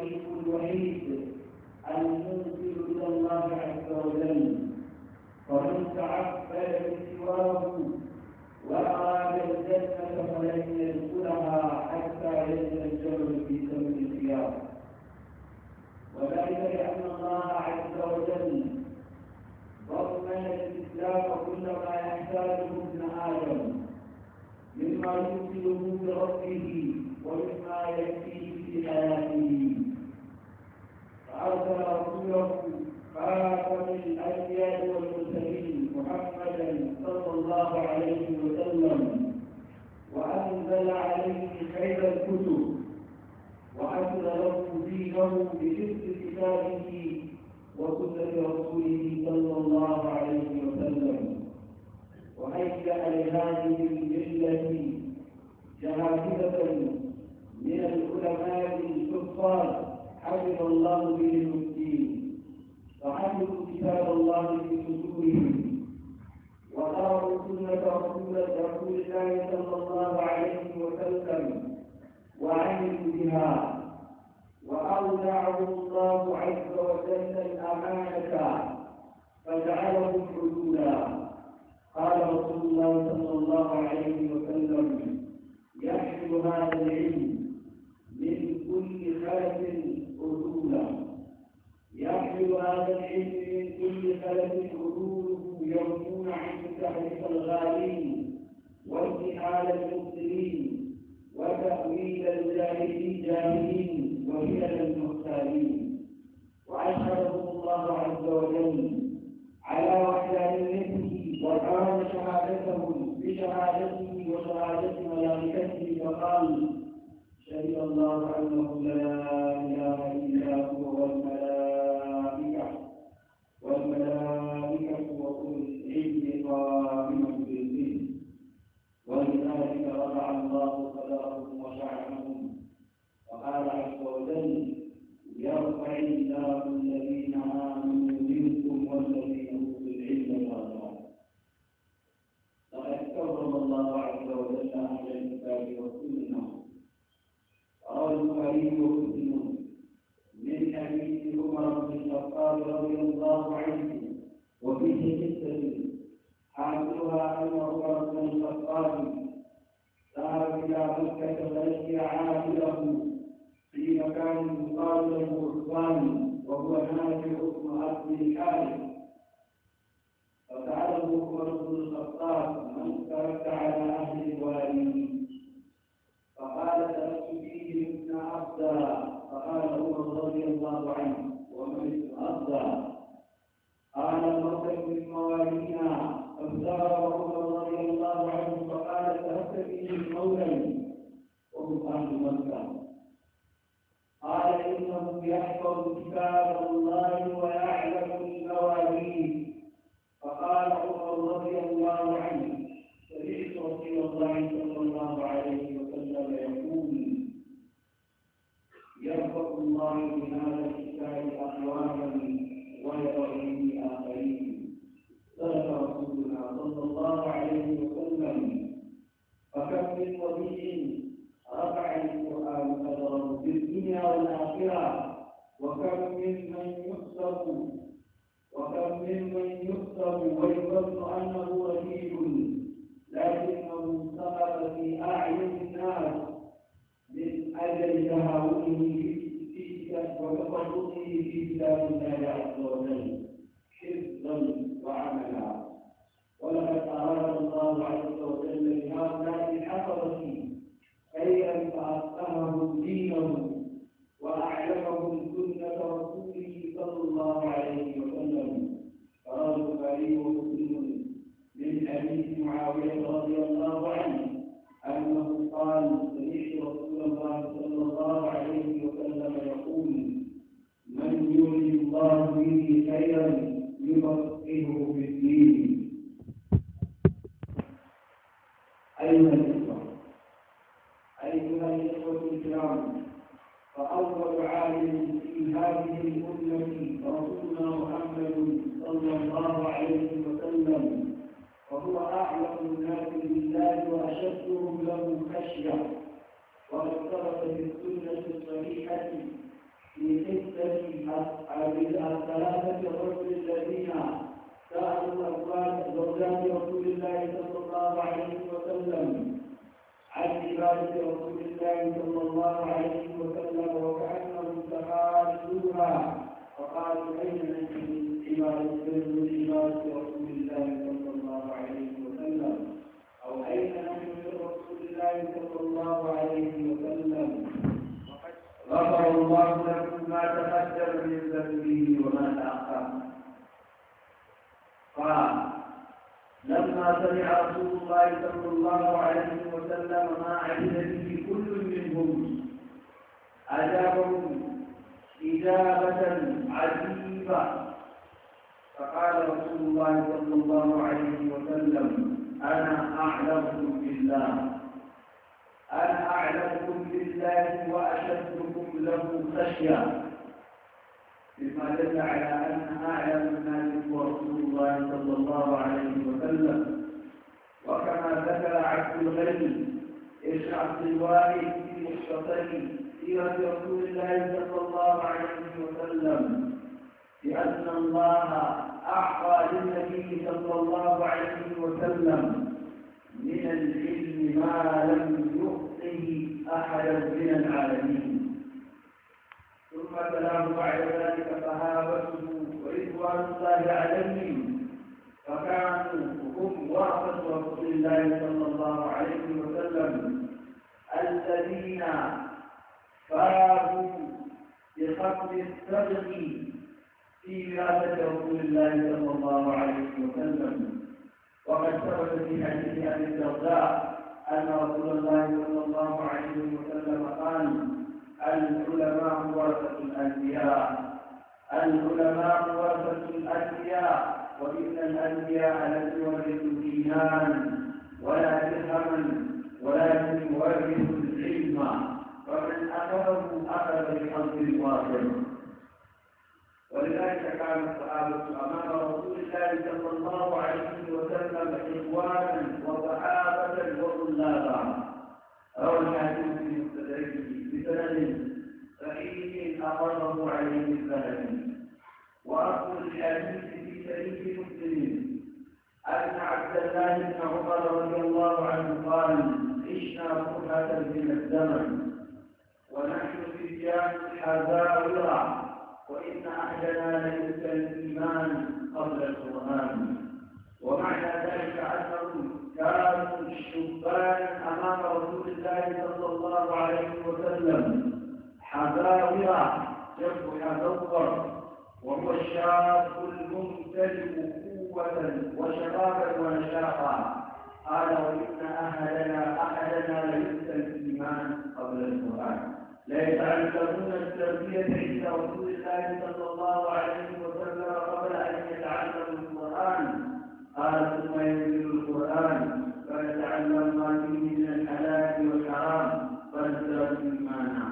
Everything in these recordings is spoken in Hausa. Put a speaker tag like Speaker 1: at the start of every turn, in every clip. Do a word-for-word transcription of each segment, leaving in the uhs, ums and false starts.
Speaker 1: الطريق الوحيد الموصل إلى الله عز وجل، فمن تعبد بسواه وأراد الجنة فلن يدخلها حتى يجد الجبل في سم الخياط، وذلك لأن الله عز وجل ضمن الإسلام كل ما يحتاجه ابن آدم مما يوصله بربه ومما يكفيه في حياته، فأرسل رسوله خاتم الأنبياء والمرسلين محمدا صلى الله عليه وسلم، وأنزل عليه خير الكتب، وأنزل له دينه بحفظ كتابه وسنة رسوله صلى الله عليه وسلم، وهيأ لهذه الملة جهابذة من العلماء الكفار حفظ الله بهم الدين، فحفظوا كتاب الله في صدورهم، وقرأوا سنة رسول الله صلى الله عليه وسلم وعملوا بها، وأودعهم الله عز وجل الأمانة فجعلهم حدودا. قال رسول الله صلى الله عليه وسلم: يحمل هذا العلم من كل خلف عدولا، يحمل هذا العلم من كل خلف عدوله يرمون عن تحريف الغالين وانتحال المبطلين وتأويل الجاهلين وهلل المختارين، وأشهدهم الله عز وجل على وحدانيته وقال شهادتهم بشهادته وشهادة ملائكته، فقال: شهد الله أنه لا إله إلا هو والملائكة والملائكة وأولو العلم قائما بالقسط، ولذلك رفع الله قدرهم وشعنهم، وقال عز وجل: يرفع الله الذين آمنوا منكم والذين أوتوا العلم درجات. لقد كرم الله عز وجل أهل الكتاب والسنة. روى البخاري ومسلم من حديث عمر بن الخطاب رضي الله عنه وفيه قصة حاصلها أن عمر بن الخطاب ذهب إلى مكة فلقي عائله في مكان يقال له عثمان وهو نافع بن عبد الحارث، فسأله عمر بن الخطاب: من ترك على أهل الوادي؟ فقال: تركت فيهم ابن عبدا. فقال عمر رضي الله عنه: ومن ابن عبدا؟ قال: مرتك من موالينا. فاستغرب عمر رضي الله عنه فقال: تركت فيهم مولا وهم أهل مكة. قال: إنه يحفظ كتاب الله ويعلم المواليد. فقال عمر رضي الله عنه: سمعت رسول الله صلى الله عليه وسلم يقول: يرفع الله بهذا الكتاب أقواما ويضع به آخرين. صدق رسولنا صلى الله عليه وسلم. فكم من ولي رفع القرآن قدره في الدنيا والآخرة، وكم ممن يحسب وكم ممن يحسب ويظن أنه رشيد لكنه سقط في أعين الناس من أجل تهاونه في وتفرقه في كتاب الله عز وجل حفظا وعملا. ولقد أراد الله عز وجل لهؤلاء الحفظة خيرا فأفقههم دينه وأعلمهم سنة رسوله صلى الله عليه وسلم. قال البخاري ومسلم من حديث معاوية رضي الله عنه أنه قال: سمعت رسول الله صلى الله عليه وسلم يقول: من يريد الله به خيرا يفقهه في الدين. أيها الإخوة أيها الإخوة الكرام، فأول عالم في هذه الأمة رسولنا محمد صلى الله عليه وسلم، وهو أعلم الناس بالله وأشدهم له خشية. وقد ثبت في السنة الصحيحة في الثلاثة الرجل الذين سألوا أزواج زوجات رسول الله صلى الله عليه وسلم عن عبادة رسول الله صلى الله عليه وسلم وكأنهم تخالفوها فقالوا أين نجد عبادة رسول الله صلى الله عليه وسلم أو أين نجد رسول الله صلى الله عليه وسلم غفر الله لكم ما تقدم من ذنبه وما تأخر. قال لما سمع رسول الله صلى الله عليه وسلم ما عهد به كل منهم أجابهم إجابة عجيبة فقال رسول الله صلى الله عليه وسلم أنا أعلمكم بالله أنا أعلمكم بالله وأشدكم له خشية بما دل على أن أعلم الناس هو رسول الله صلى الله عليه وسلم. وكما ذكر عبد الغني ابن عبد الواحد في مختصر سيرة رسول الله صلى الله عليه وسلم بأن الله أعطى للنبي صلى الله عليه وسلم من العلم ما لم يعطه أحدا من العالمين. ثم تلاه بعد ذلك صحابته ورضوان الله عليهم فكانوا هم ورثة رسول الله صلى الله عليه وسلم الذين فازوا بختم السبق في وراثة رسول الله صلى الله عليه وسلم. وقد ثبت في حديث أبي الدرداء أن رسول الله صلى الله عليه وسلم قال العلماء ورثة الأنبياء العلماء ورثة الأنبياء وإن الأنبياء لم يورثوا دينارا ولا درهما ولكن يورثوا العلم فمن أخذه أخذ بحظ وافر. ولذلك كان الصحابة أمام رسول الله صلى الله عليه وسلم إخوانا وصحابة وطلابا. روى الحديث في مستدركه بسند صحيح أقره عليه الذهبي. وأصل الحديث في صحيح مسلم أن عبد الله بن عمر رضي الله عنه قال عشنا فرحة من الزمن ونحن فتيان حذاورا وإن أحدنا ليؤتى الإيمان قبل القرآن. ومعنى ذلك أنهم كانوا شبانا أمام رسول الله صلى الله عليه وسلم حذاورا جمع حذور وهو الشاب الممتلئ قوة وشبابا ونشاطا. قال وإن أحدنا أحدنا ليؤتى الإيمان قبل القرآن. لا يتعلمون التربية عند رسول الله صلى الله عليه وسلم قبل أن يتعلموا القرآن. قال ثم ينزل القرآن فيتعلم ما فيه من الحلال والحرام فيزداد إيمانا.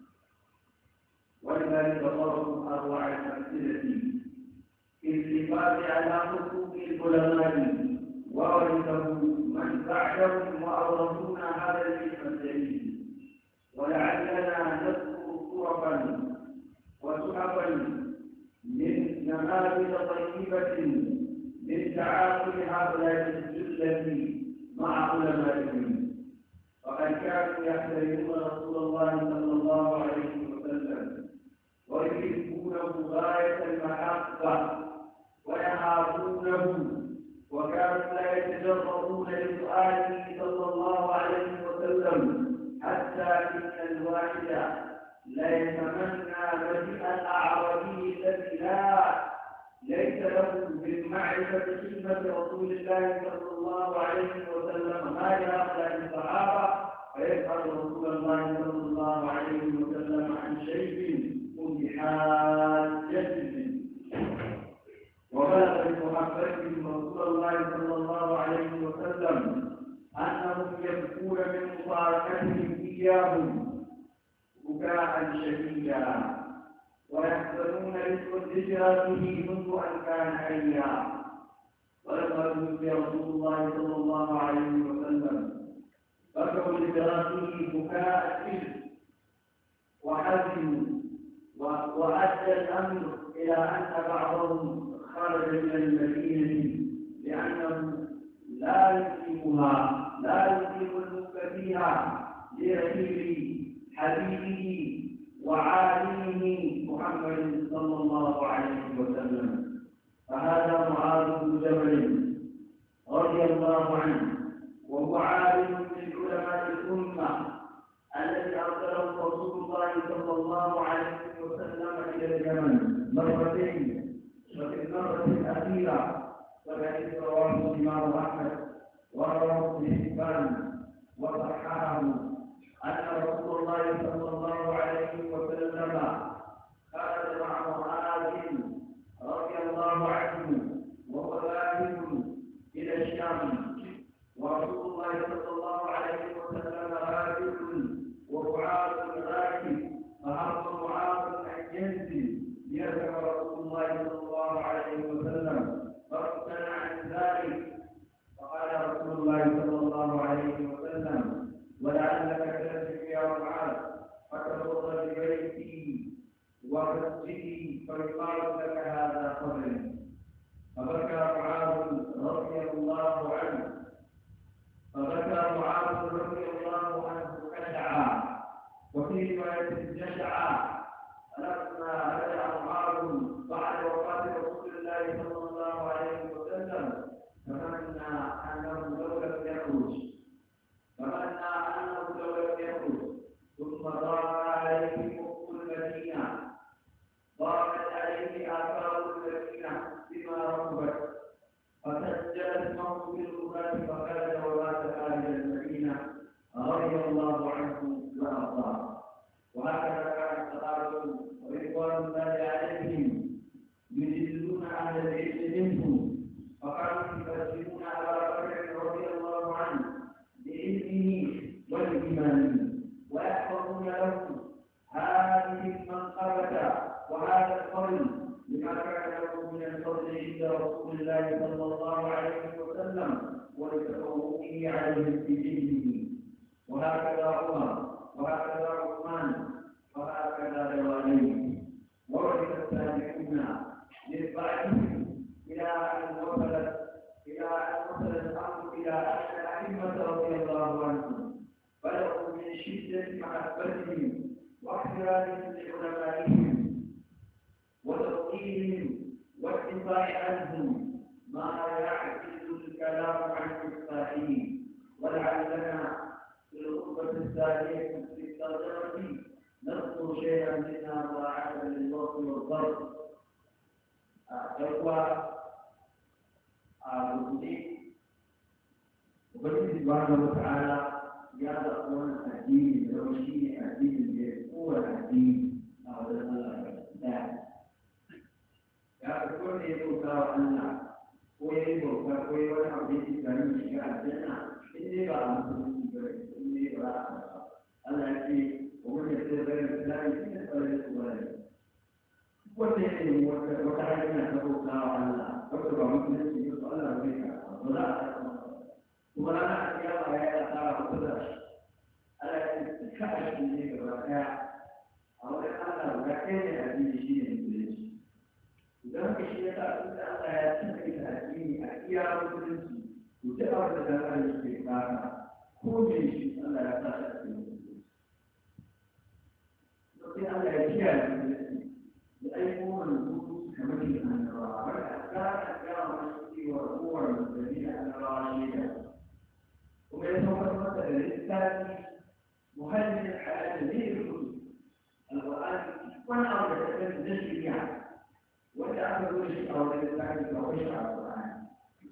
Speaker 1: ولذلك ضربوا أروع الأمثلة في الحفاظ على حقوق العلماء وورثه من بعدهم وأورثونا هذا العلم الجليل. ولعلنا نذكر طرقا وسحبا من نماذج طيبة من تعامل هؤلاء الجلة مع علمائهم. وقد كانوا يحترمون رسول الله صلى الله عليه وسلم ويحبونه غاية المحبة ويهابونه، وكانوا لا يتجرؤون لسؤاله صلى الله عليه وسلم حتى إن الواحد لا يتمنى مجيء الأعرابي الذي لا ليس له من معرفة قيمة رسول الله صلى الله عليه وسلم ما يأخذ الصحابة فيسأل رسول الله صلى الله عليه وسلم عن شيء بحاجته. وبلغ بمحبتهم رسول الله صلى الله عليه وسلم أنهم يبكون من مباركتهم إياهم بكاء شديدا ويحزنون لهجرته منذ أن كان حيا. ولما توفي رسول الله صلى الله عليه وسلم بكوا لفراقه بكاء الحزن وحزنوا وأسوا وأدى الأمر إلى أن بعضهم خرج من المدينة لأنه لا يقيمها لا يقيم الملك فيها لرحيل حبيبه وعالمه محمد صلى الله عليه وسلم. فهذا معاذ بن جبل رضي الله عنه، وهو عالم من علماء الأمة الذي أرسله رسول الله صلى الله عليه وسلم إلى اليمن مرتين، وفي المرة الأخيرة فالحديث رواه الإمام أحمد ورواه ابن حبان وصححه أن رسول الله صلى الله عليه وسلم خرج مع معاذ رضي الله عنه وهو ذاهب إلى الشام، ورسول الله صلى الله عليه وسلم راكب ومعاذ راكب، فأمر معاذ أن ينزل ليركب رسول الله صلى الله عليه وسلم فامتنع عن ذلك. فقال رسول الله صلى الله عليه وسلم: ولعلك تنزل يا معاذ فتمر ببيتي ومسجدي فيقال لك هذا قبري. فبكى معاذ رضي الله عنه فبكى معاذ رضي الله عنه خشعا، وفي رواية جشعا. فلما رجع معاذ بعد وفاة رسول الله صلى الله عليه وسلم تمنى أنه لو لم يخرج تمنى أنه لو لم يخرج ثم ضاق عليه حب المدينة ضاقت عليه آثار المدينة بما رغبت، فسجل اسمه في الغرفة فخرج ومات خارج المدينة رضي الله عنه وأرضاه. وهكذا كان الصحابة رضوان الله عليهم يجلون أهل العلم منهم، فكانوا يقدمون أبا بكر رضي الله عنه بعلمه والإيمان، ويحفظون له هذه المنقبة وهذا الفضل لما كان له من الفضل عند رسول الله صلى الله عليه وسلم ولتفوقه عليه في علمه. وهكذا عمر وهكذا عثمان وهكذا روانيه ورث السابقون من بعدهم إلى أن وصلت إلى أن وصل الأمر إلى أن الأئمة رضي الله عنهم بلغوا من شدة محبتهم واحترامهم لعلمائهم وتوقيرهم والدفاع عنهم ما يعجز الكلام عن الصحيح. ولعلنا في الخطبة الثانية في الترجمة نذكر شيئا منها مراعاة للوصف والضرب. إخوة المسلمين، وبالله سبحانه وتعالى يا أخوان الدين الروشي الدين هو الدين أو الله لا يا أخوان يقولوا أن هو يقول هو يقول أن الدين يشجع الجنة إني بعد إني بعد الله يكفي ومن يستطيع الإسلام يستطيع وتعلم وتعلم تقول الله وتبع مسلم يقول الله بك ولا ولا يا يا ترى كذا على كذا شيء الركع أو أنا وكان هذه شيء من إذا كشيء تأخذ على تنقل هذه أشياء مسلم وتأخذ هذا الاستقامة كل شيء الله يتعلم لكن الله يجعل لأيقون الوجود كمثل أن نرى والأحكام أحكام الشرك والأمور الذين أن نرى ويتوقف مثلا الإنسان مهدد الحياة جميع الكتب القرآن وأنا أرى أن الجميع وتأخذ وجه أو الإنسان ووجه على القرآن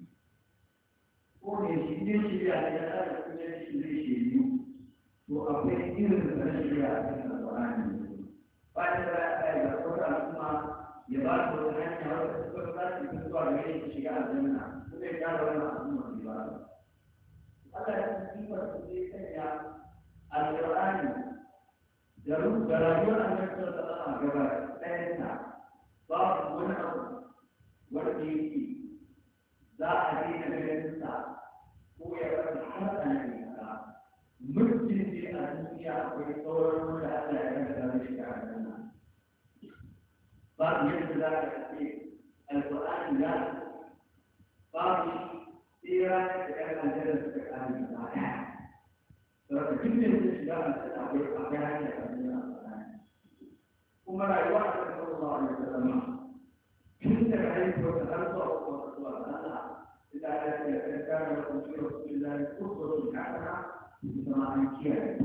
Speaker 1: ويجب يجب أن يتأخذ وجه شيء وأقول إذن الأشياء من القرآن بعد ذلك ثم يبعث الحين أو تذكر في الصور من شجاع الجنة ويجعل لنا أمور الجبال. هذا يصير في القرآن جرب جرائم أن يكسر الله جبار لأن بعض منهم والدين لا أدين من الإنسان هو يبقى حتى الإنسان مسلم في الدنيا ويصور ولا لا يقدر يشجع الجنة. بعض ينزل على القرآن لا بعض سيرة تكلم عن جلسة القرآن فكل الإسلام تتعبير أحيانا القرآن وما لا يوحد صلى الله عليه وسلم كنت بعيد وتأرضى وتطلع لنا إذا كان لكم في رسول الله أسوة حسنة كما أنكر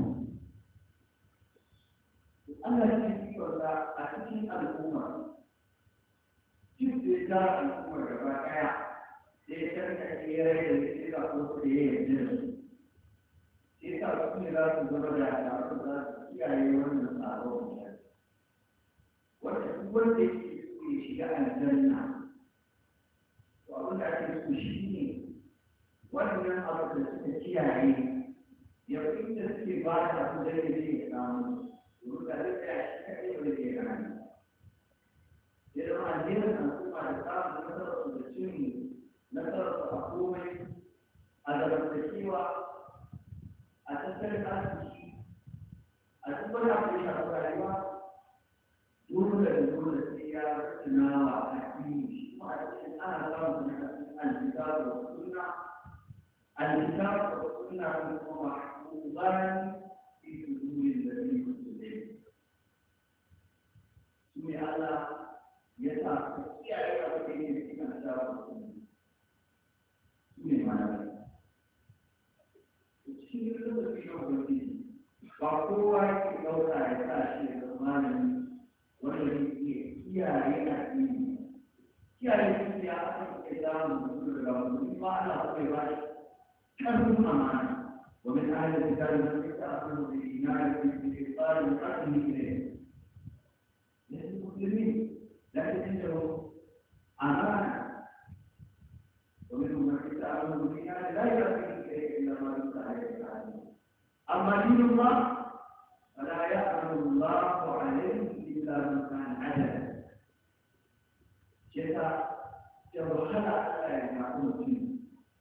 Speaker 1: أنا الذي ولا أتكلم الأمة جزء دار الأمة الرائعة ليس كثيرا يصير أقوى جزء إذا كنا لا نقدر على هذا في أيام الأربعين وتقول في شيء الجنة وأقول لك مشيني وأنا أقول لك شيء يمكن الاستفادة من ذلك الأمر وذلك أشياء كثيرة إذا ما عندنا نقوم على الكلام نقدر نسمي نقدر نقوم على التشيوع أتذكر هذا الشيء أتذكر هذا الشيء دولة دولة سيارة نوع حكيم أنا أقول الكتاب والسنة الكتاب والسنة محفوظان في صدور الذين مسلمين سمي الله يتعطي على وجهه في الكتاب والسنة سمي معنى Bahwa kita saya kemarin memiliki kiai ini, kiai ini yang kita dalam mana bebas kan aman. ومن أهل الكتاب من يتأخذ بالإيمان بالاستغفار من قلبه إليه. ليس المسلمين لكن عندهم أمانة. ومنهم من يتأخذ بالإيمان لا يأتي إليه إلا ما يستحق. أما دين الله فلا يأمن الله عليه إلا من كان عدلا. جزاء جرحنا على يعقوب الدين.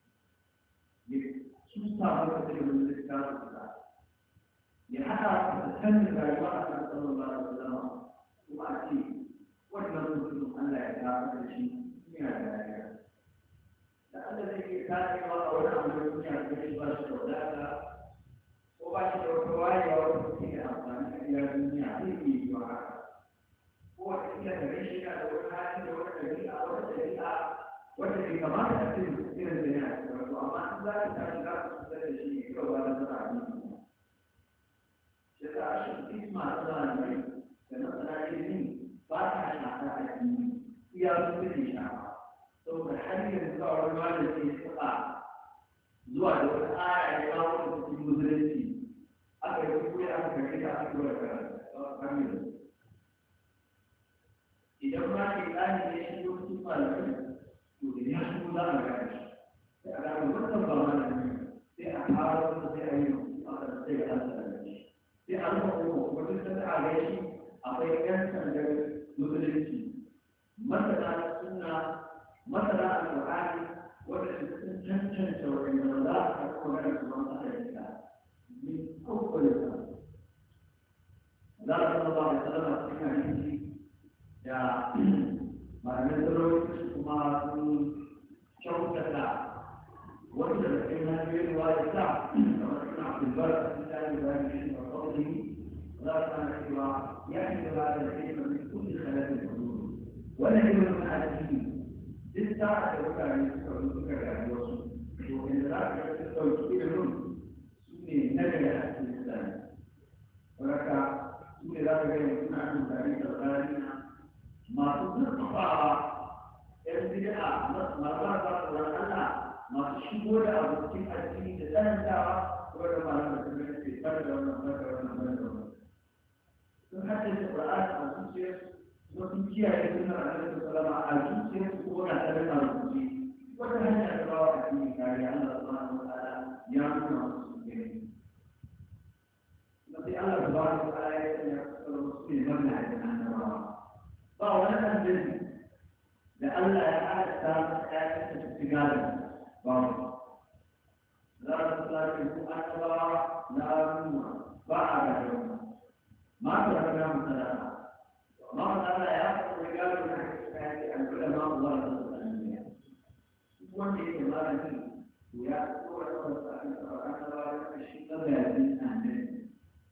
Speaker 1: susah untuk menjelaskan kita. Di hadapan Tuhan dari Allah Subhanahu Wa Taala, wajib wajib untuk anda yang ada di sini ada. Dan ada lagi kita orang yang punya kehidupan saudara, orang yang berdoa orang punya apa di dunia ini juga. Orang yang dari sini ada orang orang dari orang dari orang yang kemana itu dunia. Aman Allah kita sudah di sini keluar dari sini. Sekarang isma Allah ini, karena ini bahasa syariat ini, ia menjadi syariat. So berhari orang orang di sekolah, dua dua ayat yang lalu di mudrasi, agar kita akan kita keluar kami. Tidak pernah kita ini hidup cuma dunia semula mereka. Ada beberapa bangunan di antara setiap ada setiap ada. Di antara itu, beberapa ada ini apa yang terjadi mutlaki. Masalah sunnah, masalah Al-Quran, wajib tentu seorang Allah Al-Quran semua ada. Ini apa itu? Allah Subhanahu Wa Taala berfirman ini, ya, mana terus semua contohnya. وجد في هذه الرواية كما ذكر عبد البر في كتاب ذلك وقوله لا كان سوى يحمل هذا العلم من كل خلاف الحدود ولا يمكن من هذه للساعة وكان يستوعب كذا الوصول وإن ذلك يستوعب منهم سنة نجل في الإسلام ولكن سنة ذلك يكون عنه تاريخ الغالين ما تطلق ارتداء مرات ولا masu shigo da abokin addini da tsanantawa wadda malamar sun gani ke fara da wannan fara wannan fara da wannan sun haddace Qur'ani a zuciyarsu kuma sun kiyaye sunnar Annabi sallallahu alaihi wasallam a zuciyarsu ko na tare da rubuci wata hanya da bawa addini kariya Allah subhanahu wa ta'ala ya nuna musu gani kuma sai Allah subhanahu wa ta'ala ya sanya su ne wannan hadisi annabawa ba wani annabi da Allah ya halatta masa ƴaƴansa su ci gado babu za su zafi ko annabawa na al'umma ba a gado ma ta raga masala amma masala ya kuma gado na hakika ya al'ulama Allah da al'ulamiya wanda yake malami to ya tsora kansa a kan tsaron tsaron da shi tsagayen annabi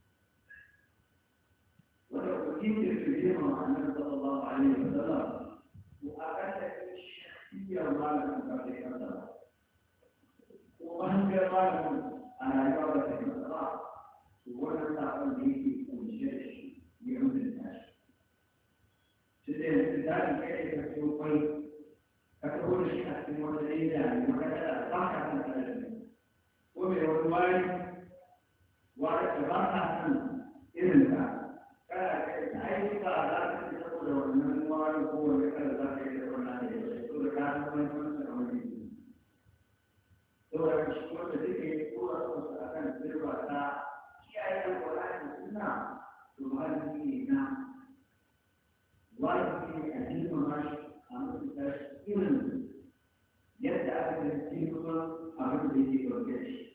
Speaker 1: wanda kuma yake firgima annabi sallallahu alaihi wasallam to a kanta shakhsiyar malamin kafin kansa ko bangar malamin a rayuwa da ta kansa to wannan sakon da yake kunshe da shi ya rubuta shi sai da misali kai da kake kwai ka taho da shi a cikin wata leda ne maka da ba ka san kalmi ko mai wani wari wari da ba ka san irin ka kana kai da aiki ba za ka ci saboda wannan wari ko wani kada za ka yi da wannan da ya to da ka san wani wani da wani to da shi wanda take tura su akan sirra ta kiyaye alƙur'ani sunna to malami na wajibi a girmama shi a mutunta shi irin yadda aka kasance kuma abin da yake ɗauke da shi.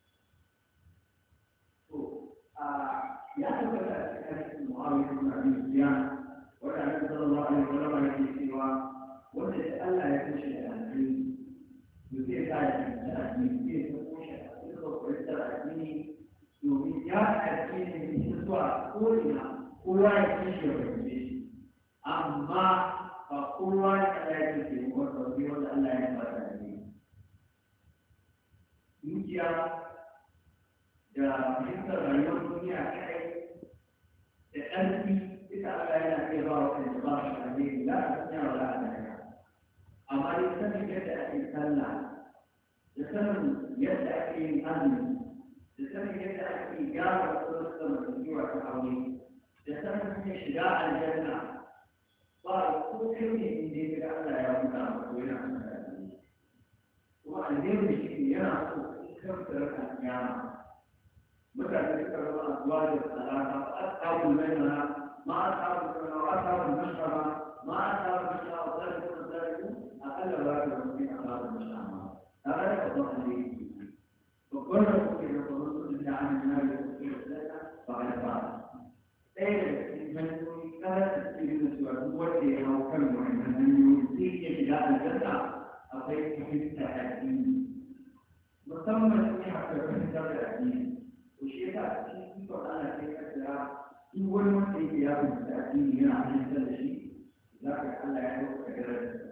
Speaker 1: To, ya tabbata a cikin hadisin Muawiya ibn Abi Sufyan wanda Annabi sallallahu alaihi wa sallam yake cewa wanda da Allah ya kashe da alheri to zai sa ya kasance addini zai ta kushe a cikin kwakwarar addini domin ya addini ne zuwa ko'ina kowa ya kashe ya fahimce shi. amma ba kowa ya ya ce wanda wani wanda Allah ya fara da ni dukiya da fahimtar rayuwar duniya kai da ƙarfi ita Allah yana iya ba wa kai da ba shi a ne la a sanya wa la a daya amma dai sanin yadda ake sallah da sanin yadda ake yin azumi da sanin yadda ake gyara wasu zamantakewa ta aure da sanin yin shiga aljanna ba ko kai ne inda ya ga Allah ya buɗa maka yana amfani kuma alheri shi ne yana so in karanta raka kiyama mutane suka raba zuwa da salata ashabul maimana ma ashabul maimana wa ashabul mashara ma ashabul mashara wa zaliku wa zaliku akalla ba da mutum ashabul mashara tare da babban alheri babban da kuke da babban kudin da an yi na da kuke da zaka ba da ba ɗaya da cikin hanyoyi karanta cikin da cewa duk wanda ya hau kan wannan hanyoyi zai iya shiga aljanna akwai fahimtar addini musamman in haka fahimtar da addini to shi yasa cikin ikon ana kai kasira duk wani wanda yake ya fahimta addini yana fahimtar da shi za ka ga Allah ya ɗauka darajarsa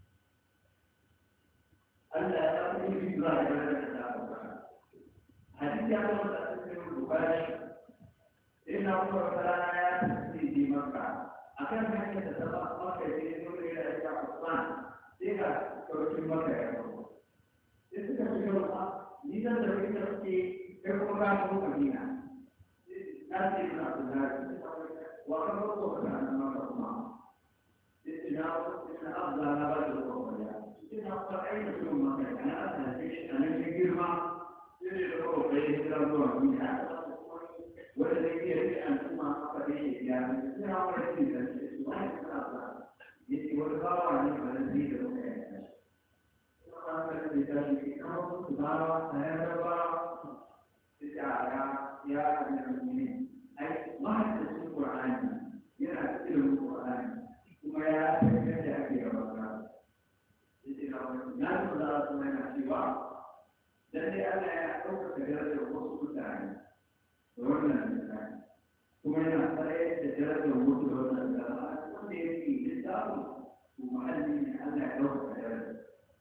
Speaker 1: Allah ya ɗauka yin zuwa da darajarsa ta ɗauka hadisi ya zama da cikin bukari sai na kuma wata rana ya tafi je maka a kan hanyar da ta ba maka ya ce zo da ya ta Usman sai ka kaucin maka ya kawo sai suka shiga wata ni zan da kai da suke kai kuma ka kawo Madina na ce ina Abdullahi wa ka kawo ka nan maka kuma sai ina ina Abdullahi na ba da kawo ya ina ka aika shi maka kana da shi anan ne girma sai da kawo kai da zuwa Madina wanda zai iya rike al'umma haka da yake ya suna wani cikin da ke su wani suna ba ya ce wani bawa ne ba na zai da muka yi ta shi kuma ba ka da ta shi ke kama su bawa a yanar bawa su ta ya ya hanyar ne ai mahaifin Qur'ani yana cikin Qur'ani kuma ya tafiya da ake gaba ka ya ce na wani na su za su yana cewa lallai Allah ya ɗaukaka darajar wasu mutane wannan misali kuma yana tsare da darajar mutu da wannan zama wanda ya fi lissafi to muhalli ne Allah ya ɗauka darajar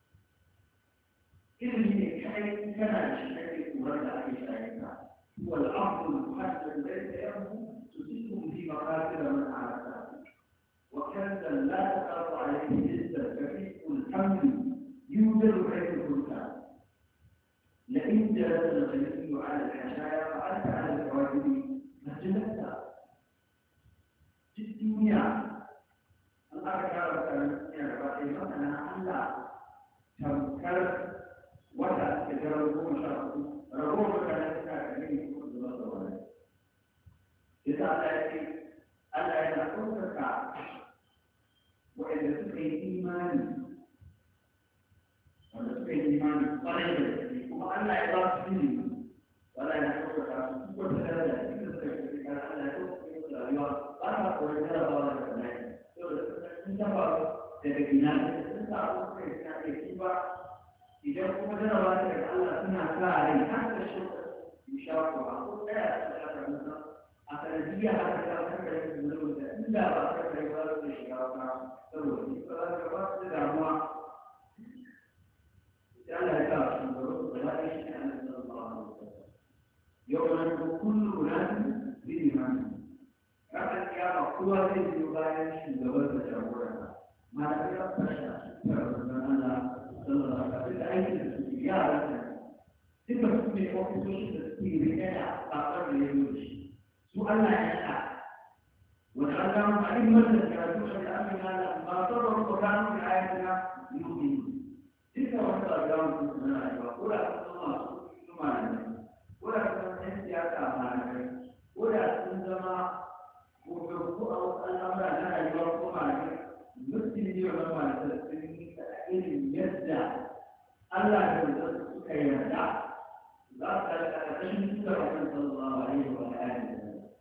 Speaker 1: ilimi ne kai kana da shi ake kurar da ake shayin ka wal afdal muhaddad laysa yahu tusikum fi maqatil man arata wa kanza la taqafu alayhi jidda kafiqul hamd yujadu haythu kunta لئن جلس الغني على الحشايا فأنت على الكواكب فجلست في الدنيا الله تعالى يا رب مثلا ألا تذكر ولا تجربوا شرط ربوك كانت كريم الله إذا أتى ألا يدخلك وإذا تقي إيمان وإذا تقي إيمان قليلا وأن عبارة منه ولا يحصل على كل هذا إذا كان الله يحصل على أنا أقول لك taɓa daga ina da sun samu kai suna da kiba idan kuma jarawa daga Allah suna sa rai har da shi in sha ko a ko tsaya su sha ka musa a sanadiyya haka ta kanka da zuwa da inda ba ka kai ba su shiga ka saboda ni ba za ka ba su damuwa sai Allah ya sa su da wasu da ya shi ne Allah sallallahu alaihi wasallam yau nan kullu unatin bi imani ranar kiyama kowa zai biyo bayan shugaban da jagora malamai ya fasha da rubutun Allah sallallahu alaihi wasallam da aikin da suke yara da duka su ne ofisoshin da suke rike da sakon da ya zo shi su Allah ya sa wani an gano a ɗin wannan karatu da amina da ba sauran ko gano da ayatina yubi duka wani ba gano su suna rayuwa ko da sun zama su malamai ko da sun zama yan siyasa malamai ko da sun zama ko ko a wasu al'amura na rayuwa ko malamai mutum ne wa malamai sun yi irin yadda Allah da wajen suka yarda za su da ƙarƙashin tutar wajen sallallahu alaihi wa alihi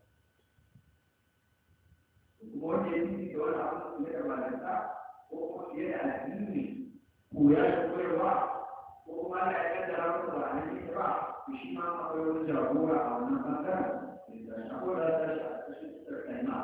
Speaker 1: kuma wanda ya yi da wani abu da ya malanta ko kuma fiye da addini koya da koyarwa ko kuma Allah ya kaddara masa ba a nan ba to shi ma akwai wani jagora a wannan bangaren da jagora ta shi a ƙarƙashin tutar kaima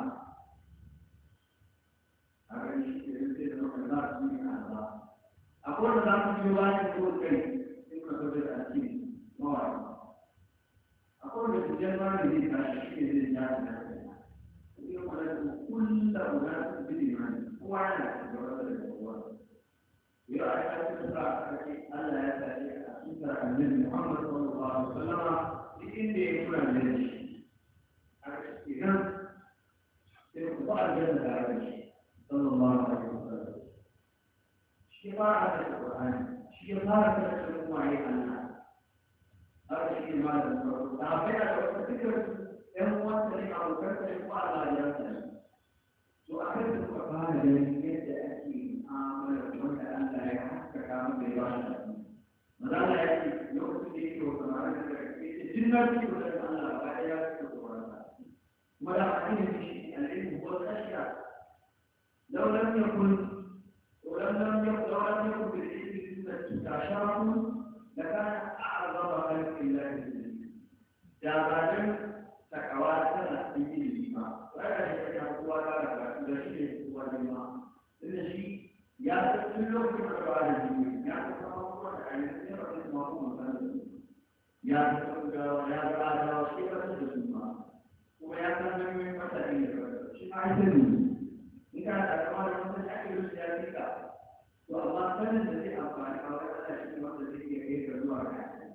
Speaker 1: a ganin shi ke rufe da lokacin za su yi a ba akwai wanda za su biyo bayan ko kai in ka zo da addini mawai akwai wanda su jan ma da zai tashi shi ne zai ja da kai ne kuma da kullum da su bi ne kowa yana da gaba da kowa yau a cikin sa ake Allah ya tashi a cikin annabi Muhammad sallallahu alaihi wasallam cikin da ya kula da shi a cikin sai ku ba da da shi sallallahu alaihi wasallam shi ba a da Qur'ani shi ya fara da kuma yi Allah har shi ma da farko da bai da wata fikir ɗan wanda ne a wukar da kuma Allah ya sani to a kai da kuma fara da yadda ake amana wanda Allah ya haskaka mu da yawa maza Allah ya ce lokacin da yake wa kamar da kake jin na ci da Allah ba ya ci da Qur'ani kuma da addini shi alilmu ko khashiya لو لم يكن ولم لم يكن لو لم يكن بالعلم استشاره لكان اعظم خلق الله بالعلم. جابان تكواتنا في الإيمان. وهذا الشيء هو هذا الشيء هو الإيمان. إن الشيء يأتي له في القرآن الكريم. يأتي كما عن السيرة المعروفة. يأتي ويأتي على وشيء الإيمان. ويأتي من مسائل. شيء عايزين. إذا أردنا أن نحكي ذلك والله فلن الذي أفعل أو أشياء التي كيف تدور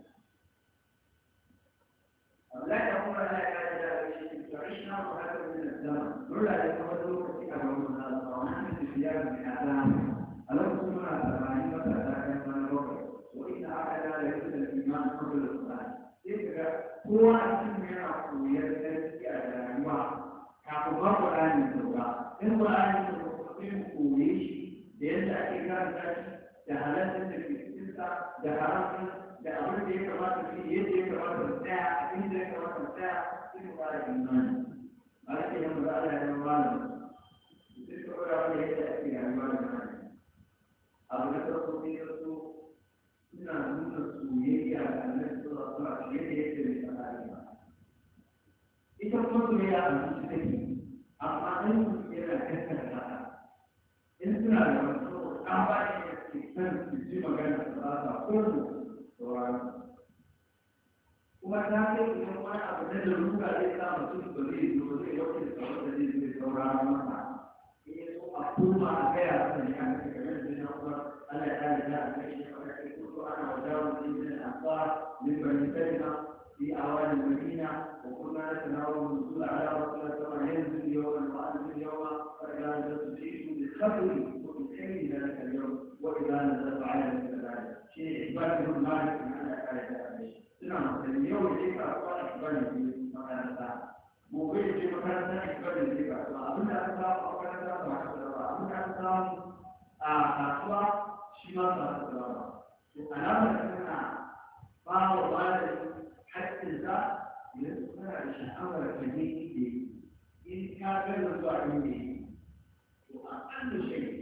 Speaker 1: لا تقول لا إله تعيشنا وهذا من الزمن ولا يتوجه في أمرنا هذا ونحن في سياق من أعلام ألم تكن أربعين وثلاثة من الوقت وإن أحدا ليس الإيمان قبل القرآن تلك هو أن يعرف ويدرس أجل kafin ba Qur'ani sauka in Qur'ani da mutum koye shi da yadda ake karanta shi da halattun da ke cikin sa da haramcin da abin da ya kamata shi yadda ya kamata su tsaya a inda ya kamata su tsaya sai mu fara imani ba da ke nan ba Allah ya zama malam sai ka ɗora wani yadda ake rayuwa da mani abu na farko sai ka so suna nuna soyayya da annabi sallallahu alaihi wasallam yadda yake mai tsakani ba ita kuma soyayya a zuci take amma in yana kaskanta in suna da wasu an ba shi da ke san su ji magana su ba sa kurmu sauraro kuma ta kai idan wani abu na da ruka zai sa mutum ba zai zo zai yauke da sauran da zai zai sauraro masa in ya so a koma a gaya masa ne a kai kamar da na kuma Allah ya kare da a kai shi kamar kai ko ana wajen mutum da al'asar min bani kalma في أوائل المدينة وكنا نتناول النزول على رسول الله صلى الله عليه وسلم ينزل يوما وأنزل يوما فإذا نزلت جئت بالخبر وبالخير ذلك اليوم وإذا نزلت على مثل ذلك شيء إقبال بن مالك من أن أكاد سنة اليوم يجيك أقوال إقبال في مكان ثاني موبيل في مكان ثاني إقبال يجيك أظن أكثر مكان ثاني مع السلامة أظن أكثر أقوى شما السلامة أنا أنا فهو مالك حتى الذات يذكر الشعور الجديد إن كان الضعيف وأقل شيء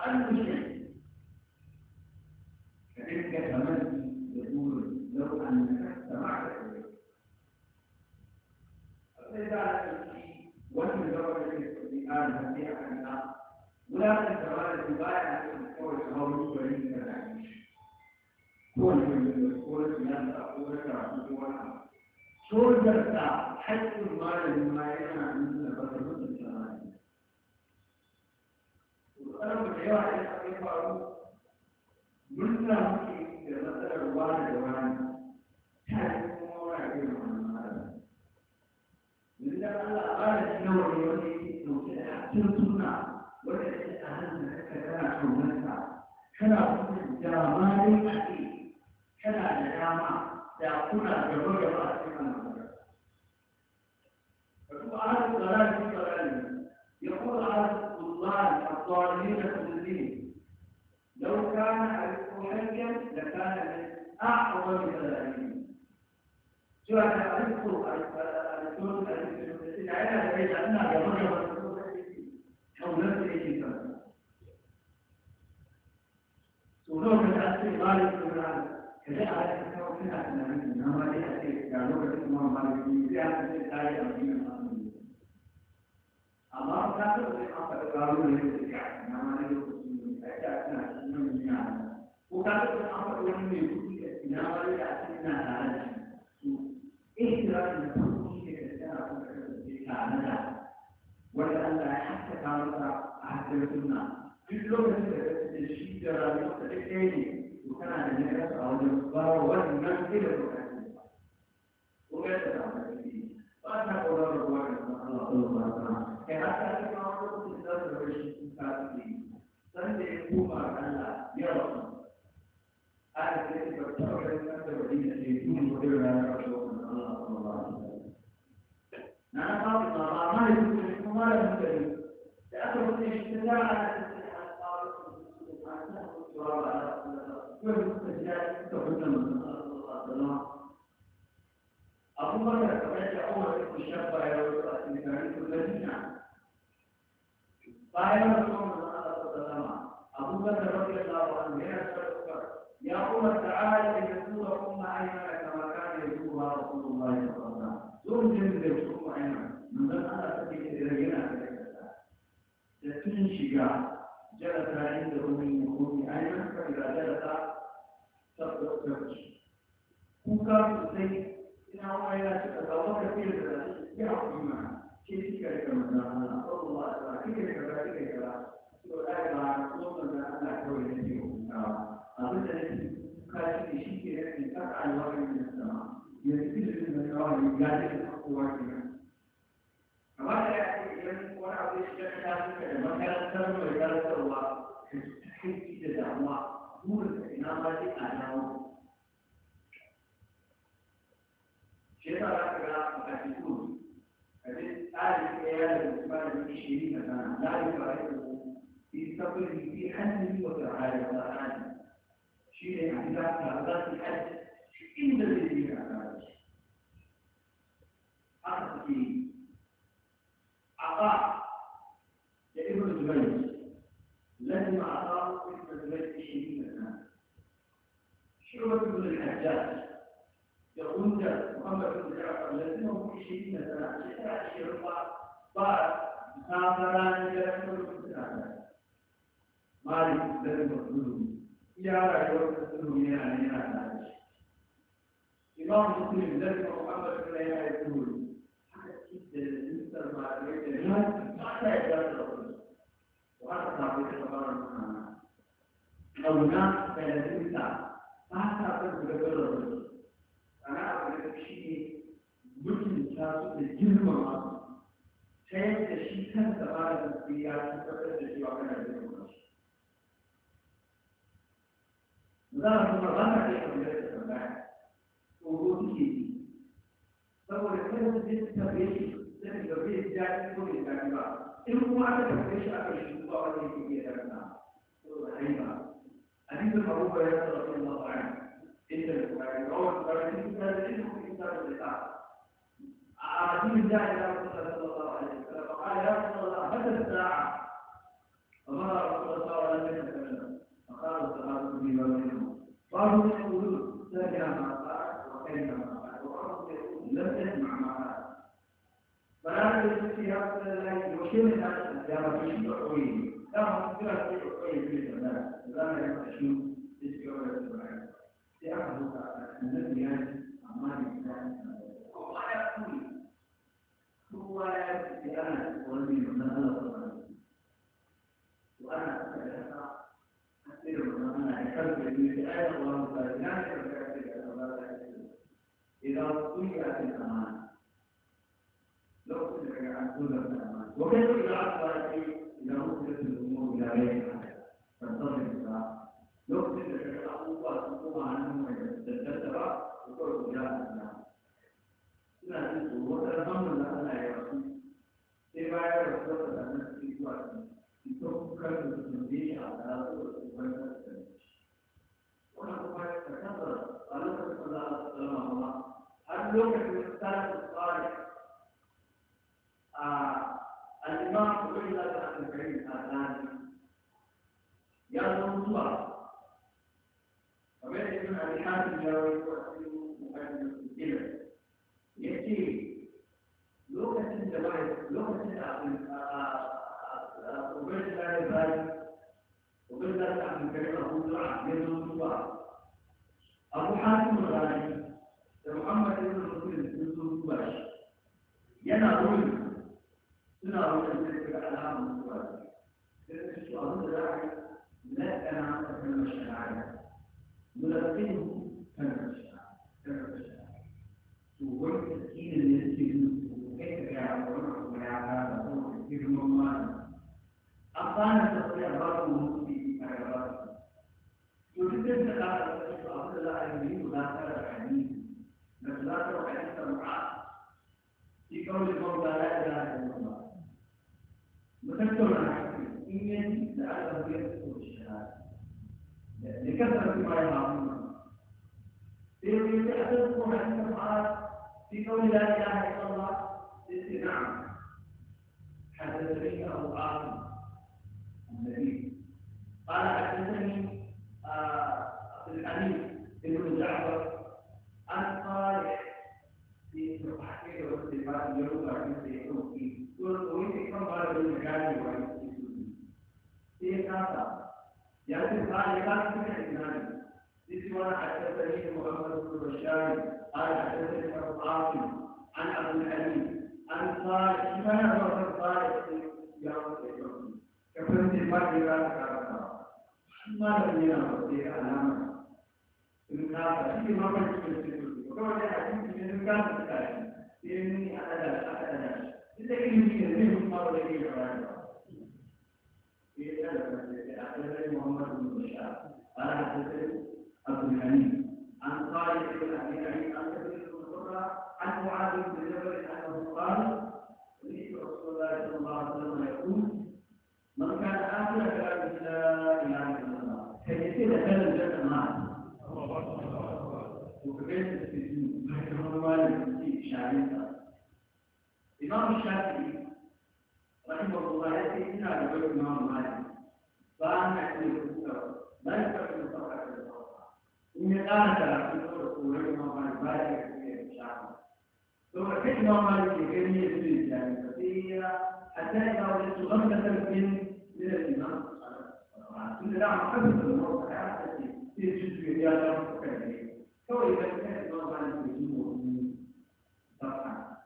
Speaker 2: أقل شيء فإنك كمان يقول لو أنك استمعت إليه فإذا وجه درجة الاستئذان هديئة عن ولا تتوالى الرواية عن الكون الهوي وليس العيش كل من كل سياسة كل كرامة شو جرتا حتى المال المال عندنا بطلون السماء وأنا بجوا على أكبر من لا ممكن مثلا الوالد الوالد تعرف ما يعملون هذا من الله قال شنو يقولي تنسونا ولا أهلنا كذا شو نسا كذا جامعي أكيد كذا جامع يأكلنا جبر جبر أكيد فسؤال الضلال في ضلال يقول على الله الضالين الذين لو كان حيا لكان من أعظم الضلالين شو أنا أذكر أذكر العلم الذي جعلنا جبر جبر أو نفس الشيء سورة الأصل مالك القرآن كذا على كذا وكذا من نعم عليه قالوا كذا ما مالك في هذا الآية أمين أما كذا وكذا قالوا لي نعم عليه أجانا من يعني وكذا أمر ولي نعم عليه أجانا هذا إيه ترى من كل شيء كذا ولا لا حتى كانت عهد السنة في لغة الشيء ترى يختلفين وكان الناس أو الأخبار والناس إلى الوقت وغير ذلك فأنا أقول الله الله الله كهذا الأمر في الدرس والشيء كافي سنجيبه مع الله يرى هذا الذي يتوقع الناس والدين الشيطان وغير ذلك الله الله أنا قاطع ما يمكن ما يمكن لأنه الاجتماع على الاتحاد قال سبحانه وتعالى والمستجدات تقدم الله أبو بكر فقد عمر بن الشاب يقول أن الذين قال رسول الله صلى الله عليه وسلم أبو بكر رضي الله عنه يا عمر تعالى لنزوركم أيمن كما كان يزورها رسول الله صلى الله عليه وسلم زور جنب يزوركم أيمن من ذلك أنا أتيت إلينا تكون شجاع جلس عنده من يكون أيمن فإذا جلس تبدأ تمشي وكان سيد إنه إلى تتوقع كثير يعظم كيف كذا مثلا صلى الله عليه وسلم كيف كذا كيف كذا سؤال ما نقول أن أنا كوي نجيب أبدا كاشف شيء كذا تفعل وجه من السماء يصير من الأرض يجعل القوة فماذا يعني وانا أقول الشيء كذا مثلا ترى ويقال ترى تحكي كذا ما دور إنما دي أنا شيء ترى كذا مكتوب هذه آية كيان بالنسبة للشيء مثلا لا يفعله في سفر في حد وتعالى وتعالى شيء يعني ذات الحد إن الذي يفعله أخذ عطاء لابن الزبير لازم عطاء ابن الزبير عشرين سنة شعبة بن الحجاج يقول محمد بن جعفر لازمه عشرين سنة شتاء الشرطة بعد مسافران يرسل سنة مالك لازم الظلم يا رجل الظلم يا ناس إمام مسلم لازم محمد بن يعقوب أو ناس ثلاثين ساعة ما تعرف تقدر أنا أقول لك شيء ممكن تشوف الجنة ما شيء الشيء كان تبارك السياسة تقدر تشوف أنا الجنة لا ما ما تعرف تقدر وجود شيء فهو يكون في التغيير لكن لو في إزداد كل الكلمات إنه ما أعرف إيش أكل الشيوخ ولا يجي يدرسنا أيضا حديث أبو هريرة رضي الله عنه إن البخاري رواه البخاري في كتاب العلم في كتاب اللسان حديث جاء إلى رسول الله صلى الله عليه وسلم فقال يا رسول الله متى الساعة؟ فقال رسول الله صلى الله لم يتكلم فقال الصحابة لي ومنهم بعضهم يقولون سمع ما قال وكلم ما قال وبعضهم يقول لم يسمع ما قال فلا يجوز في هذا الله وشيء هذا يا رب شيء قوي لا مشكلة شيء قوي في الناس لا يشوف يسير السماء يأخذ النبي أمان الإنسان وما يقول هو يأتي والذي من الله وأنا أسير من أنا يحب في آية الله تعالى إذا طيعت الأمان لو كنت عن كل الأمان وكيف إذا عرفت إذا وصلت الأمور إلى غيرها تنتظر الساعة لو كنت أقوى تقوم عنهم وتتبع وتقول يا الله لا تنسوا وتفهم أن لا يرسل إذا يرسل أن نسيبه يتوقع التنبيه على الوزن ونقوم بتكرر على صلى الله عليه وسلم هل لو كان الثالث الصالح الإمام عبد الله بن الكريم الثاني يظن الله وبين ابن أبي حاتم يروي مقدمة الإبن يأتي لو كان الجماعة لو كان وبين ذلك ذلك وبين ذلك عبد الكريم أبو زرع يظن الله أبو حاتم الغالي محمد بن رسول يظن الله ينظر سنة رجل ذلك الألام والسؤال السؤال الداعي لا كان عنك من الشرعية ملقيه كان الشرعية كان الشرعية وهو التسكين اللي يسكن وكيف يعبرون ويعبرون هو كثير ممان أقانا تستطيع بعض المسلمين كعبارات يريد أن تقال السؤال لا يريد لا ترى الحديث لا ترى حديث معاذ في قول المولى لا إله إلا الله مذكر عن إن يجب لعله يذكر الشهادة لكثرة ما يعلمون يريد أن تذكر حديث معاذ في قول لا إله إلا الله نعم حدثني أبو عاصم النبي قال حدثني عبد الحميد بن جعفر عن صالح في تحقيق واستفادة جلوة في سيكون فيه ويجب كم بعد المكان ويجب في كذا يعني قال كان في الإسلام سوى حدثني محمد بن بشار قال حدثني أبو عاصم عن عبد الحليم عن صالح كما هو صالح يوم كفرت المرء لا تعرف ما لم ينام في علامة إن كان في مرة في وكما جاء حديث من كان الثاني إني أنا أنا إذا كان يمكن منهم مرة يجي على في هذا محمد بن بشار قال حدثني عبد الحليم عن صالح بن أبي حليم عن كثير بن قرة عن معاذ بن جبل أنه قال سمعت رسول الله صلى الله عليه وسلم يقول من كان آخر كلام لا إله إلا الله كيف دخل الجنة معه وكيف تستثني محمد في شعرها الإمام الشافعي رحمه الله يأتي إلى رجل الإمام مالك فأنا أقول لا يستطيع الصفحة الصفحة إن الآن في رسول الإمام مالك مالك في شعرها ثم كيف الإمام مالك يقول يسوي يعني كثيرا حتى إذا وجدت غمزة من من الإمام كل ده محبب الموضوع حتى في جزء رياضة وكذا هو إذا كان الإمام مالك يجيبه صفحة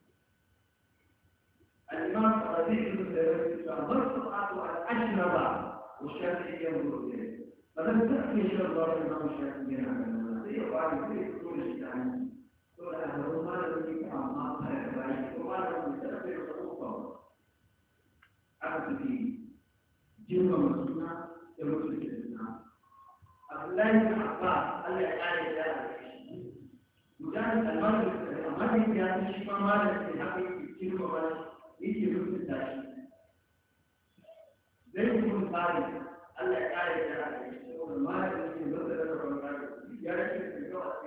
Speaker 2: الإمام رضي الله عنه ضرب أن أشرب والشافعي ينظر إليه فلم تأتي شرب الإمام الشافعي عن المنزل وقال في كل شيء عنه قال أهل ما الذي كان ما خلق بعيد وما الذي تأثير صدوقه عبد فيه جنة مسلمة يمسك الإسلام عبد الله بن عباس قال لي ذلك مجاهد المرء المرء كان الشيء ما له في حقيقة جنة ولا يجي يمسك الداشي زي يكون صادق قال لي ذلك ما له في مثل يا رجل في الوقت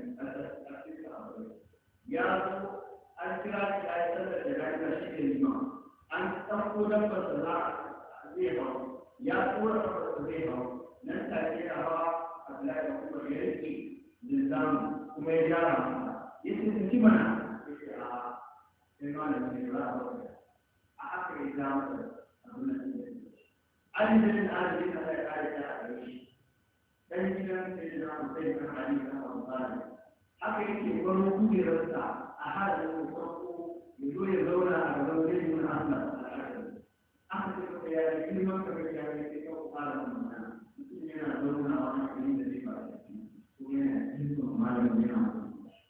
Speaker 2: يا أنتراك لا يصل إلى شيء الإمام أن تقول لك الصلاة فيها ya tsora da zai hau nan take da hawa Abdullahi da kuma ya rike linzamu kuma ya gyara masa ya ce ta ci mana ya ce a sai ma da ne ba a haka ya ja masa abin da ya ce adadin adadin da ya kare ta a gare shi dan gidan sai da mu sai kan hali kan amfani haka yake gwaro kujerarsa a halin farko ya zo ya zauna a gaban zai mun Allah aka ce ka ya yi girman ka ya yi ke kawo fara wannan mutum yana zauna a wani abin da zai fara ko yana cikin malamin yana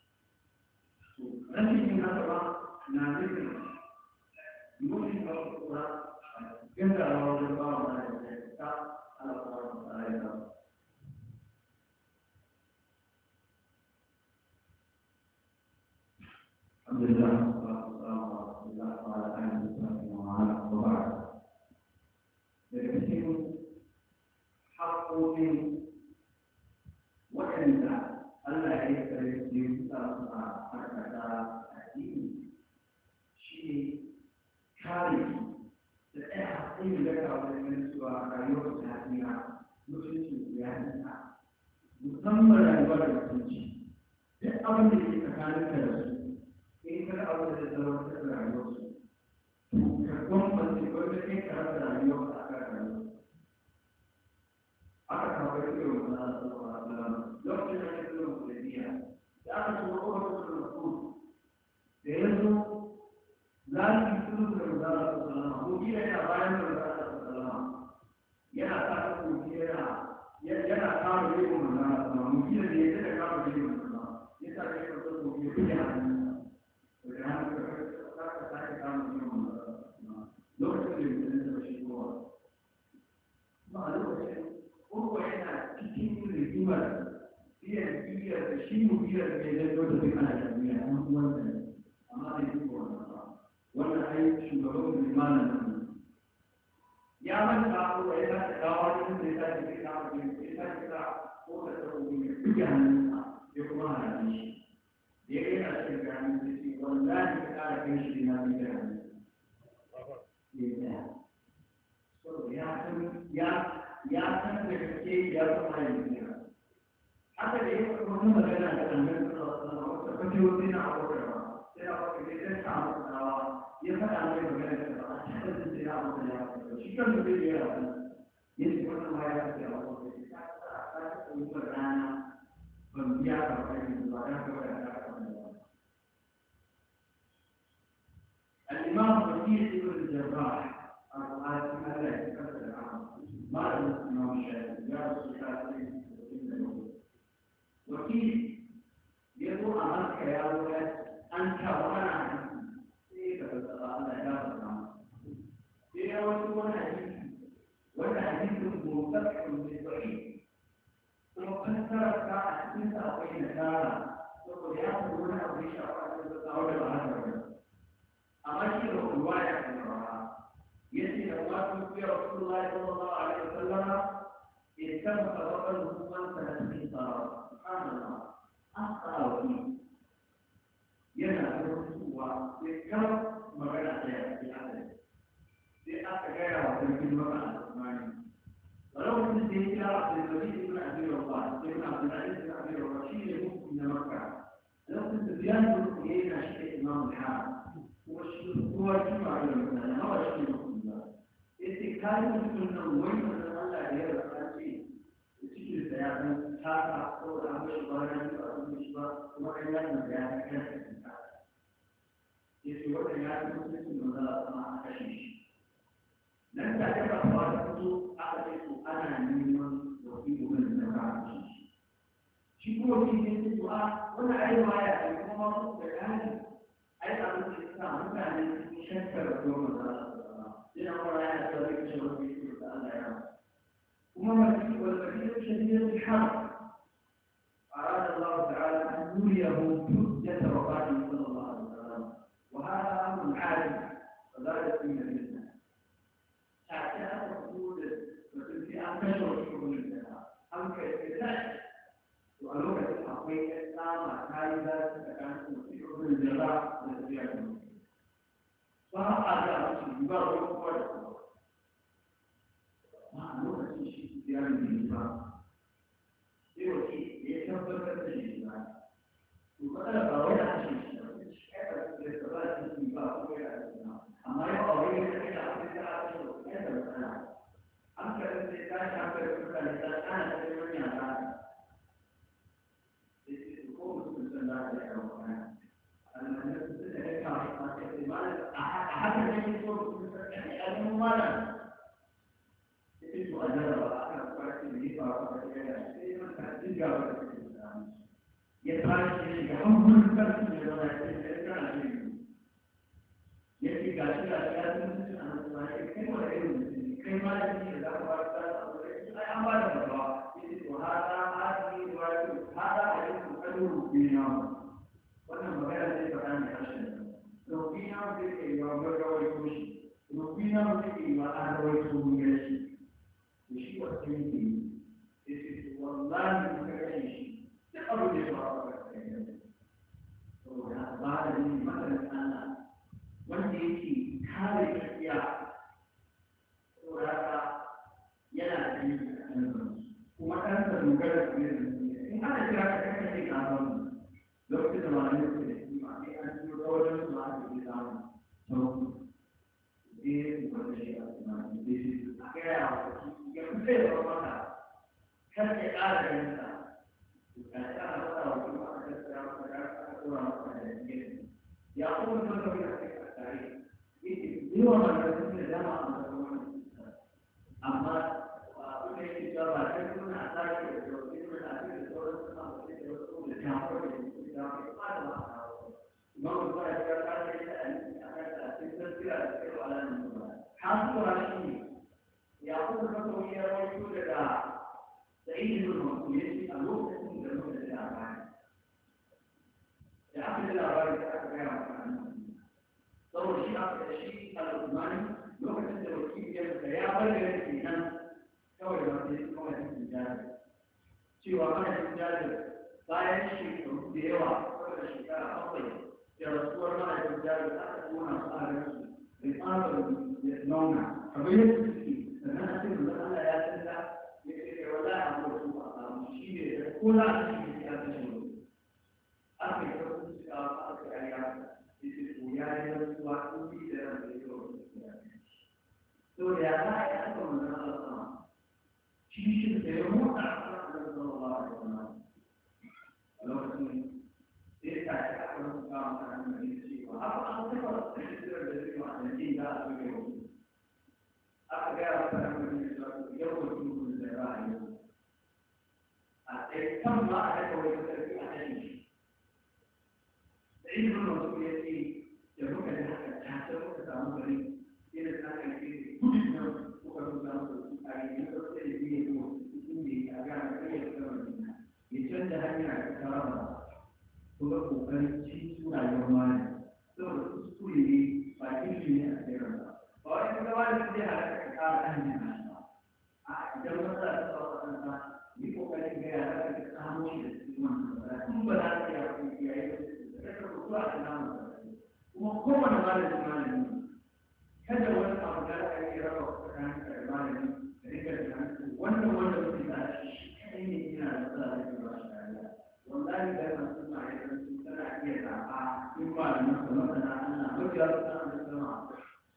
Speaker 2: rashin yin haka ba na nufin mutum ba su kura gandarawa wajen ba wa da ta alaƙa da tsarayya alhamdulillah daga cikin haƙoƙin waɗanda Allah ya yi kare su yi sa su a harkata addini shi ne kare su da ɗaya haƙoƙin da ka wani ganin cewa rayuwar ta hanyar mutunci ya nisa musamman rayuwar da mutunci duk abin da ke tsakanin ka da su in kada abin da zai zama ta rayuwarsu ka gwamnati wanda kai ka rasa rayuwar aka kawo da yau da Allah subhanahu wa ta'ala lokacin da yake zuwa Madina da aka shiga Umar bin Mas'ud da yanzu zaki kullu da Allah subhanahu wa ta'ala ko kira ya bayan da Allah subhanahu wa ta'ala yana ta ko kira yana kawo da yau da Allah subhanahu wa ta'ala da yake da kawo da yau da Allah yasa da yake ko ko kira ya to da haka ka ka ta ka kawo da yau da Allah lokacin da yake da shi ko ba lokacin ko yana cikin rigimar biyan biyar da shi mu biyar da ya zo da duk ana jami'a na wannan amma da yi ko wannan ba wannan ai shugaban limanin nan ya manta ko ya ta dawo cikin da ya ta cikin da ya ta kira ko da ta ko ne ya hannunsa ya kuma hana shi da ya yi a cikin gani da shi wallahi ka kara kai shi na biyar ya so ya san ya ya san da kake ya fara yin haka haka da yake kuma magana da annabi sallallahu alaihi wasallam wata kace wani na aure ba sai aka ce sai ta amsawa ya fada mai magana da ba a cikin da ya aure ya shi kan da ya yi yace wannan ma ya ce a aure ta ta ta kuma rana ban biya ba kai ba ya ga da ta الإمام وكيل ابن الجراح الرئاسي هذا يتكلم عنه ما له الإمام الشافعي يا رسول الله وكيل يقول أمامك يا ولد أنت وأنا كيف تتطلع الله يا رب العالمين يا رسول حديث ولا حديث مرتفع للضعيف وقد ترك أحسنت أبين نارا وقد يأخذون أبي شعر أو هذا أما شيء رواية من الرواية يأتي نواه في رسول الله صلى الله عليه وسلم اتفق رجل من ثلاثين صار سبحان الله أخطأ فيه ينهى الرسول ويذكر مغنى في العدد في أخذ غيره في المغنى الإسماعيلي ولو كنت إلى عبد المجيد بن أبي رضاح بن عبد العزيز بن أبي رشيد مفتي من مكة لو كنت زياد بن عيينة شيخ إمام الحارث هو كما على المثال هو شيء مهم استكمال من وين من الله يرى شيء شيء سياسي شاطر أو أمر بارد أو مشبه وكذا من ذلك يسوع كان مسلم من الله ما أشيش لن تعرف أخباره أعرف أنا من وفيه من النفع شيء هو في السؤال ولا أي ما يعني هو ما هو بيان أي أمر الإسلام يعني شكر يوم القيامة لأن الله يعلم ذلك شر في كل الله وما مسيح والمسيح شديد الحرب أراد الله تعالى أن نريه حجة وفاته صلى الله عليه وسلم وهذا أمر عادي فلا يكون مثله حتى تقول في أن تشعر في كل الناس أم كذلك وألوك التحقيق الإسلام هذا كان مسيح بالجزاء والزيادة فهذا مسلم يبرر قوته shi su biya mai ba sai wace ya tabbatar da shi ba to matsala ba wai da hashe shi ba shi kai ba su da ba su yi ba ko ya da amma yau a wani da kai da abin da aka yi ya da matsala an karɓi sai ta shafa da mutane ta ana da wani yara sai sai ko mutum sun da ya kawo kana almanin su da ya kawo a haka ne ko mutum sun da ya kawo mana itu adalah akan kuasa ini bahwa kita ini juga berkaitan. Ya terakhir yang menggunakan sejarah sejarah ini. Ya tiga tiga tiga itu anak saya kemana ini kemana ini dalam bahasa saya amal bahwa itu hada hadi dua itu hada itu kalau bina. Karena mereka ini berani hasil. Kalau bina itu yang berkawal itu, kalau bina itu yang ada itu menjadi وشيء والتنين والله مكرهش تقبل الإشارة بعد من مثلا أنا وانت يجي خارج السياق وهذا يلعب ومثلا مجرد من هذا السياق كيف يعمل لو كنت ما نقول يعني أن يقول ما يقول دي ولا شيء دي أكيد yang berbeza mana? Kan kita ada yang sama. Kita ada tahu cuma ada sekarang orang ada ini. Ya aku pun tak bisa cakap. Ini dua orang yang sama sama. Amma aku ini juga ada pun ada itu itu ada itu orang sama itu itu jauh itu jauh ada. Mau saya katakan ini ada sesuatu yang ada. Kamu orang ini يقول لكم يا رجل لا سعيد المسؤولين ألوك من جنوب الأعمال يعمل الأعمال كأكبر صور الشيء الشيء العثماني لو كنت الوكيل يبقى يا رجل الإنسان كوي المسؤولين كوي الإنسان شيء وقال الإنسان لا يشيء ديوا كوي الشيء أفضل يا رسول الله الإنسان أتكون أصحاب الرسول رسالة نونا فبيت sannan sai mu Allah ya tsaya ya ce wallahi an mutu a shi ne ko la shi ne ya ce aka yi ko su ka aka yi ya ce ko ya yi rasuwa ko bi da ran da yau to ya ta ya aka mun Allah shi shi da ya mutu a kan sallallahu alaihi wasallam lokacin sai ta ya aka mun ka mun da shi wa haka an tabbata da shi da shi wa da shi da aka yi أقرأ فهم يوم يكون الزراعي كم ما أحد ويتكلم أحد عيد المسؤولية يمكن أن تحسب تسامحني إذا كان في كل يوم وكل يوم أي يوم تجديه إني أجعل أي كلام يجد هنيا كلام هو كوكب شيء سورة يومان سورة سوري فاكيد أكثر orang yang awal dia ada kekalahan yang ada. Ah, jauh masa soal tentang ini bukan dia ada kekalahan itu mana? Kumpulan dia dia itu mereka berdua nama. Umum mana mana di mana ini? Kada orang orang yang kira orang yang mana ini? Mereka dengan wanda wanda kita ini ini ada di mana? Wallahi dalam semua itu kita dia apa? Kumpulan mana mana anak berjalan sama.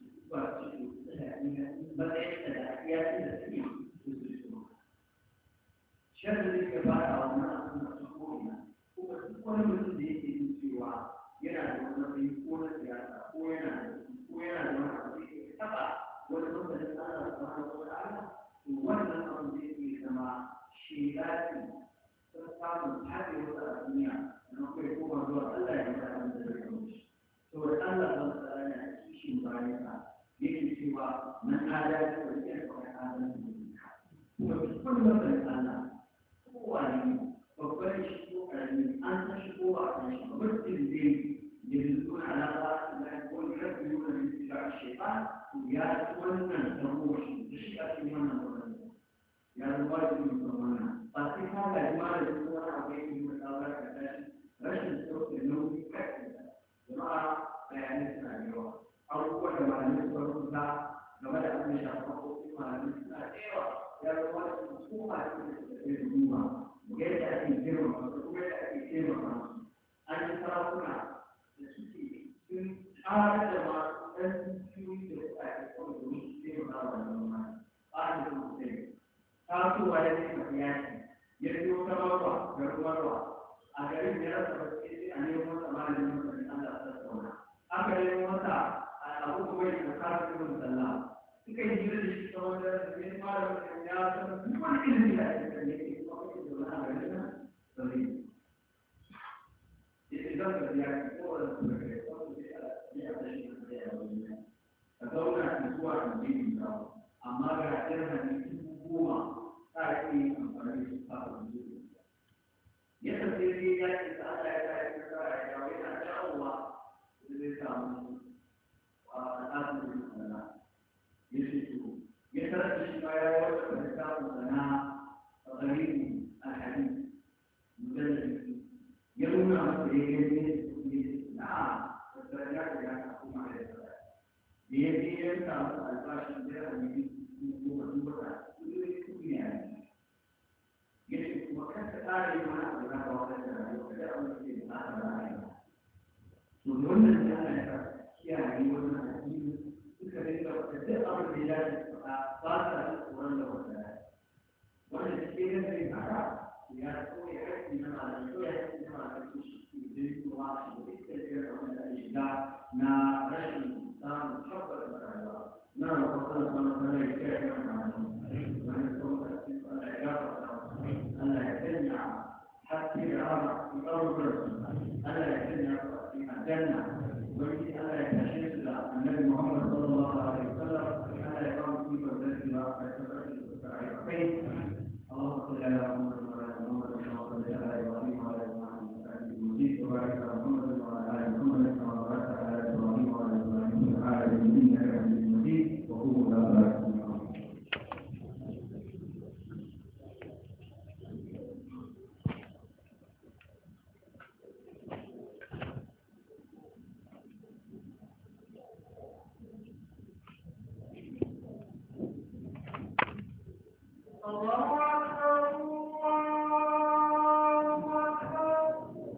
Speaker 2: شر الكفاءة أو ما أقولنا هو كل من يجي سوى ينادي من يكون سياسة وينادي وينادي من يتبع والرب الإنسان سبحانه وتعالى وأن الأمر كما شيئات تستعمل هذه الدنيا نقول هو الله الله يجعل سورة الله تعالى شيء ضعيف يجي سوى من آلات والكيف وحالا وكل مثل الله هو وكل شيء أنت شكوى مثل الدين يدلون على لا يكون يكذبون من اتباع الشيطان ويأتون تروح بشيء من الظلم يا الواجب من ظلمنا ففي هذا المال يكون عليه من الأولاد رشد الصوت النوم كذب جماعة يعني سنة أو كل ما نسبة لما لم يشرحه فيما نسبة ya zama ko a cikin duba yadda ake girma da kuma yadda ake taimaka musu an yi sarakuna da suke sun ƙara da masu ɗan cikin da suka ake kawai domin su taimaka wa noma ba a da sosai tasowa ya ce mafi yaki ya ce wata marwa da ruwarwa a garin ya rasa wasu ce a neman masa malamin mutane an da sassauna aka nemo masa a abu kuma da kafin yin sallah suka yi jira da shi tsawon da ne malamin ya san duk wani ilimi da ake kan yake kuma kake da wani a garin nan sauri ya ce zan gaji ya ce kowane su da kai wasu ce a yi a tashi da ya wani ka zauna da zuwa kan jini ba amma ga irin hadisi goma ta yi amfani da su kafin zuwa ya tafi ya ce ta Allah ya ta yi ta ya yawo yana dawowa da zai samu a tsarin sana ya ce to ya tarar da shi ma ya yi wata da samun sana a garibu a hadisi mujallar ya nuna masa ya gani ne na a tsarya da ya kuma da ya tsara da ya je ya samu albashin da ya hanyi kuma dubbata kudi kudi ne ya ce kuma kan ta tsara yi wani abu na kawo da rayuwa da abin da ke da aka rayuwa to wannan da ana ya kiyaye wannan addini suka rinka da duk abin da ya dace ba ba sa da tsoron da wanda wanda ke da zai haka ya so ya haƙƙi na malamai ko ya haƙƙi na malamai shi ke zai kuma shi da ita ce da wanda ya shiga na rashin samun tabbata da rayuwa na rahoton sanar sanar da ya yi malamai wani sauka cikin Allah ya gafarta Allah ya sanya haske da rama in ƙarfar su Allah ya sanya su a cikin aljanna wani Allah ya tashe su da annabi Muhammad sallallahu alaihi wasallam Allah ya ba mu ikon da su ba a cikin kai